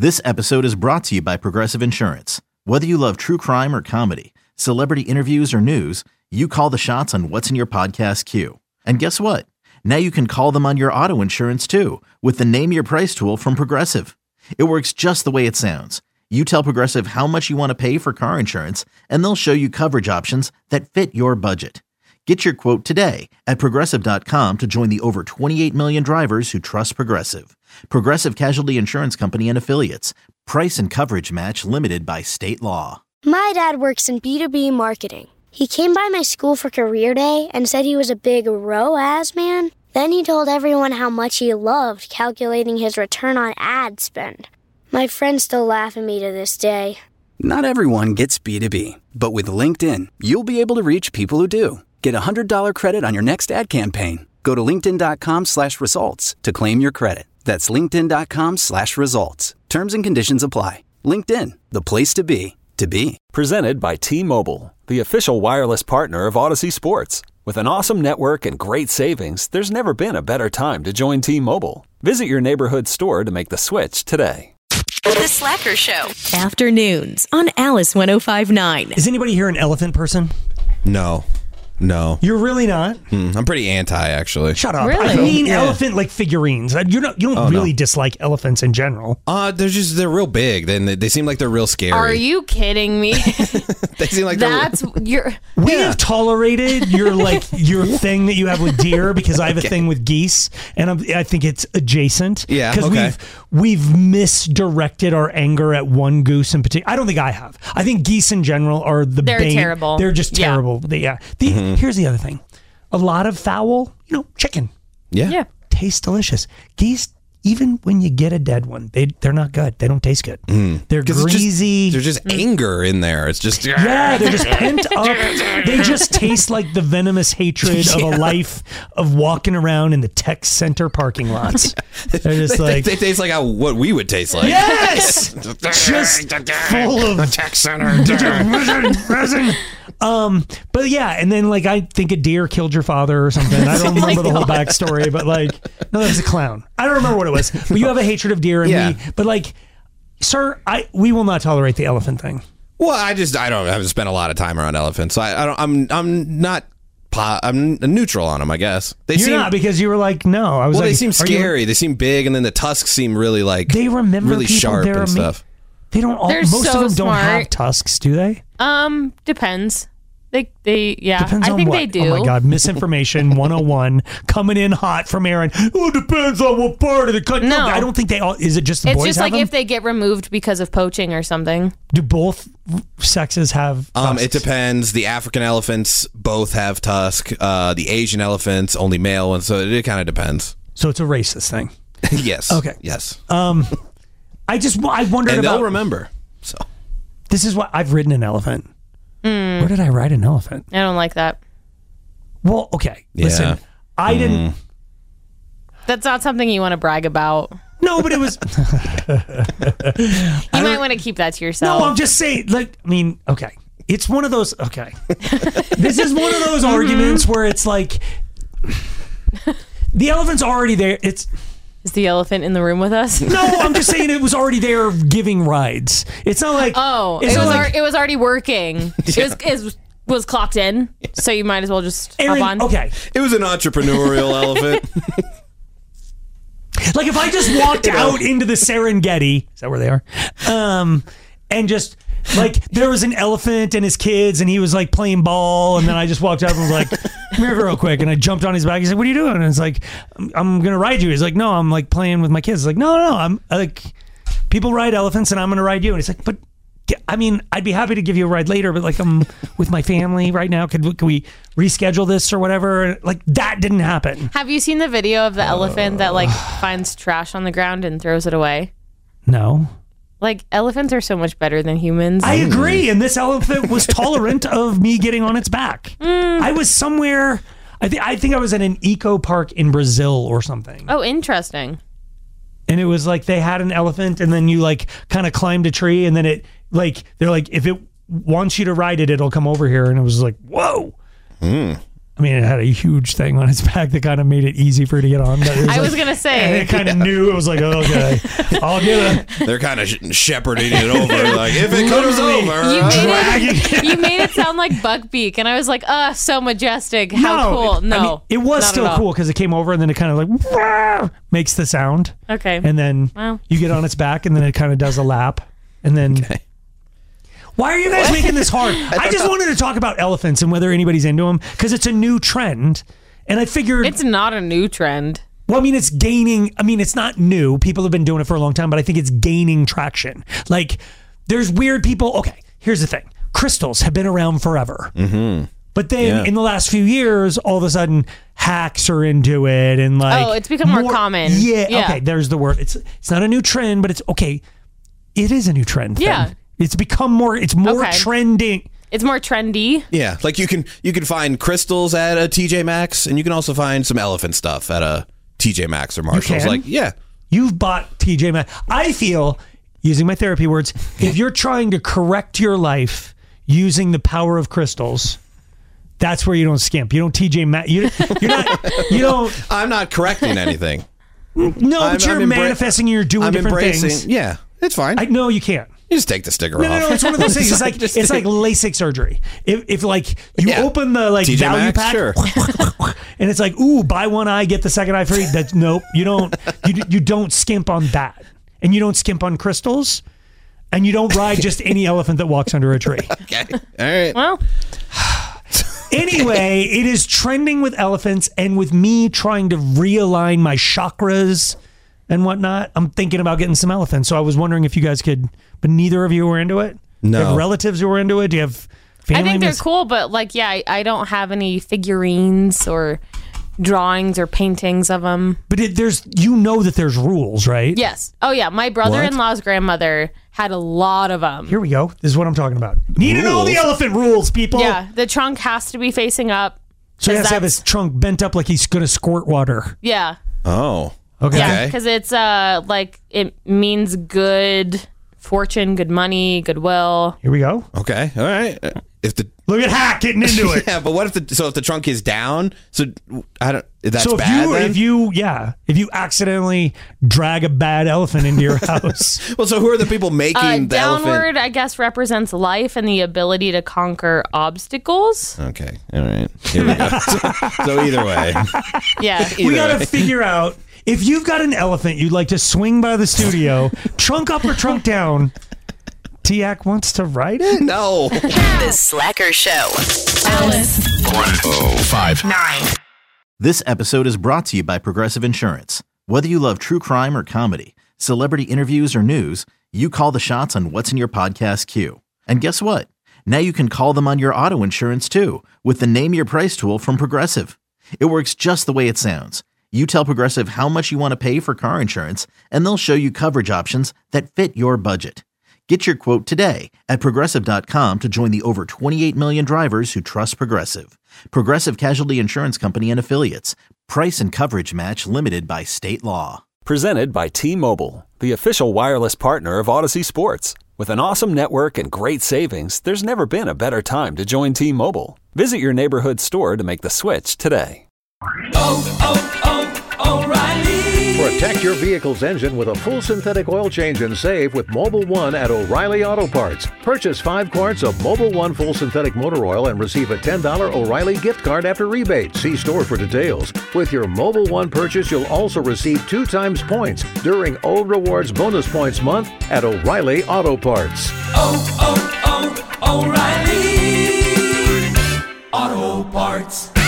This episode is brought to you by Progressive Insurance. Whether you love true crime or comedy, celebrity interviews or news, you call the shots on what's in your podcast queue. And guess what? Now you can call them on your auto insurance too with the Name Your Price tool from Progressive. It works just the way it sounds. You tell Progressive how much you want to pay for car insurance, and they'll show you coverage options that fit your budget. Get your quote today at Progressive.com to join the over 28 million drivers who trust Progressive. Progressive Casualty Insurance Company and Affiliates. Price and coverage match limited by state law. My dad works in B2B marketing. He came by my school for career day and said he was a big ROAS man. Then he told everyone how much he loved calculating his return on ad spend. My friends still laugh at me to this day. Not everyone gets B2B, but with LinkedIn, you'll be able to reach people who do. Get a $100 credit on your next ad campaign. Go to linkedin.com/results to claim your credit. That's linkedin.com/results. Terms and conditions apply. LinkedIn, the place to be, to be. Presented by T-Mobile, the official wireless partner of Odyssey Sports. With an awesome network and great savings, there's never been a better time to join T-Mobile. Visit your neighborhood store to make the switch today. The Slacker Show. Afternoons on Alice 105.9. Is anybody here an elephant person? No. You're really not? I'm pretty anti, actually. Shut up. Really? I mean elephant like figurines. You don't really dislike elephants in general. They're real big. They seem like they're real scary. Are you kidding me? They seem like We have tolerated your thing that you have with deer because I have a thing with geese, and I think it's adjacent. Yeah, because we've misdirected our anger at one goose in particular. I don't think I have. I think geese in general are They're bane. terrible. They're just terrible. Here's the other thing. A lot of fowl, chicken. Yeah. Tastes delicious. Geese, even when you get a dead one, they're not good. They don't taste good. They're greasy. There's just anger in there. It's just... Yeah, they're just pent up. They just taste like the venomous hatred of a life of walking around in the tech center parking lots. They're just they taste like what we would taste like. Yes! Just full of... The tech center. resin. But yeah, and then I think a deer killed your father or something. I don't remember the whole backstory, but no, that was a clown. I don't remember what it was. But you have a hatred of deer and me. But sir, we will not tolerate the elephant thing. Well, I haven't spent a lot of time around elephants, so I'm neutral on them, I guess. You're not, because you were like, no. I was they seem scary. They seem big, and then the tusks seem really they remember really sharp and stuff. They don't. Most of them don't have tusks, do they? Depends. Yeah. Depends I on think what? they do. Oh my God, misinformation 101 coming in hot from Aaron. It depends on what part of the country. No, I don't think they all. Is it just the boys? It's just have them? if they get removed because of poaching or something. Do both sexes have tusks? It depends. The African elephants both have tusk. The Asian elephants only male ones. So it kind of depends. So it's a racist thing. Yes. Okay. Yes. I wondered and about. they'll remember. So this is what I've ridden an elephant. Where did I ride an elephant? I don't like that. Well, okay. Yeah. Listen, I didn't. That's not something you want to brag about. No, but it was. You might want to keep that to yourself. No, I'm just saying. Okay, it's one of those. Okay, this is one of those arguments where it's like the elephant's already there. Is the elephant in the room with us? No, I'm just saying it was already there giving rides. It's not like it was already working. It was clocked in, so you might as well just hop on. Okay, it was an entrepreneurial elephant. If I just walked out into the Serengeti, is that where they are? And just there was an elephant and his kids, and he was playing ball, and then I just walked up and was like, "Come here real quick," and I jumped on his back. He said, "What are you doing?" And it's like, "I'm gonna ride you." He's like, "No, I'm playing with my kids." It's like, "No, I'm people ride elephants, and I'm gonna ride you." And he's like, "But I'd be happy to give you a ride later, but I'm with my family right now. Could we reschedule this or whatever?" That didn't happen. Have you seen the video of the elephant that finds trash on the ground and throws it away? No. Elephants are so much better than humans. I agree, and this elephant was tolerant of me getting on its back. I was somewhere. I think I was at an eco park in Brazil or something. Oh, interesting. And it was they had an elephant, and then you kind of climbed a tree, and then it they're if it wants you to ride it, it'll come over here, and it was whoa. I'm I mean, it had a huge thing on its back that kind of made it easy for it to get on. But I was gonna say, and it kind of knew. It was like, okay, I'll get it. They're kind of shepherding it over, like if it comes over. You made it sound like Buckbeak, and I was like, so majestic. How cool. No, I mean, it was still cool because it came over and then it kind of like makes the sound. Okay. And then you get on its back and then it kind of does a lap. And then... Okay. Why are you guys making this hard? I just wanted to talk about elephants and whether anybody's into them because it's a new trend. And I figured... It's not a new trend. Well, I mean, it's gaining... I mean, it's not new. People have been doing it for a long time, but I think it's gaining traction. Like, there's weird people... Okay, here's the thing. Crystals have been around forever. Mm-hmm. But then in the last few years, all of a sudden, hacks are into it and like... Oh, it's become more common. Yeah, okay, there's the word. It's not a new trend, but it's... Okay, it is a new trend. Yeah. Thing. It's become more... It's more trending. It's more trendy. Yeah, like you can find crystals at a TJ Maxx, and you can also find some elephant stuff at a TJ Maxx or Marshalls. Like, yeah. You've bought TJ Maxx. I feel, using my therapy words, if you're trying to correct your life using the power of crystals... That's where you don't skimp. You don't TJ Maxx. You're not. You don't. I'm not correcting anything. No, but you're manifesting. You're doing different things. Yeah, it's fine. No, you can't. You just take the sticker off. No, it's one of those things. It's like LASIK surgery. If like you open the like TJ value Maxx, pack, sure. and it's like, ooh, buy one eye get the second eye free. That's nope. You don't. You don't skimp on that, and you don't skimp on crystals, and you don't ride just any elephant that walks under a tree. Okay. All right. Well. Anyway, it is trending with elephants, and with me trying to realign my chakras and whatnot, I'm thinking about getting some elephants. So I was wondering if you guys could, but neither of you were into it? No. Do you have relatives who were into it? Do you have family? I think they're cool, but like, yeah, I don't have any figurines or drawings or paintings of them. But there's rules, right? Yes. Oh, yeah. My brother-in-law's grandmother had a lot of them. Here we go. This is what I'm talking about. Need to know the elephant rules, people. Yeah. The trunk has to be facing up. So he has to have his trunk bent up like he's going to squirt water. Yeah. Oh. Okay. Yeah, because it's like it means good fortune, good money, goodwill. Here we go. Okay. All right. Look at Hack getting into it. Yeah, but what if the trunk is down? So I don't. That's so bad. If you accidentally drag a bad elephant into your house. Well, so who are the people making the downward, elephant? I guess, represents life and the ability to conquer obstacles. Okay. All right. Here we go. So either way. Yeah. We got to figure out if you've got an elephant you'd like to swing by the studio, trunk up or trunk down. Tiak wants to ride it? No. The Slacker Show. Alice. 1059. This episode is brought to you by Progressive Insurance. Whether you love true crime or comedy, celebrity interviews or news, you call the shots on what's in your podcast queue. And guess what? Now you can call them on your auto insurance too with the Name Your Price tool from Progressive. It works just the way it sounds. You tell Progressive how much you want to pay for car insurance, and they'll show you coverage options that fit your budget. Get your quote today at Progressive.com to join the over 28 million drivers who trust Progressive. Progressive Casualty Insurance Company and Affiliates. Price and coverage match limited by state law. Presented by T-Mobile, the official wireless partner of Odyssey Sports. With an awesome network and great savings, there's never been a better time to join T-Mobile. Visit your neighborhood store to make the switch today. O'Reilly. Protect your vehicle's engine with a full synthetic oil change and save with Mobil 1 at O'Reilly Auto Parts. Purchase 5 quarts of Mobil 1 full synthetic motor oil and receive a $10 O'Reilly gift card after rebate. See store for details. With your Mobil 1 purchase, you'll also receive 2 times points during O Rewards Bonus Points Month at O'Reilly Auto Parts. O'Reilly Auto Parts.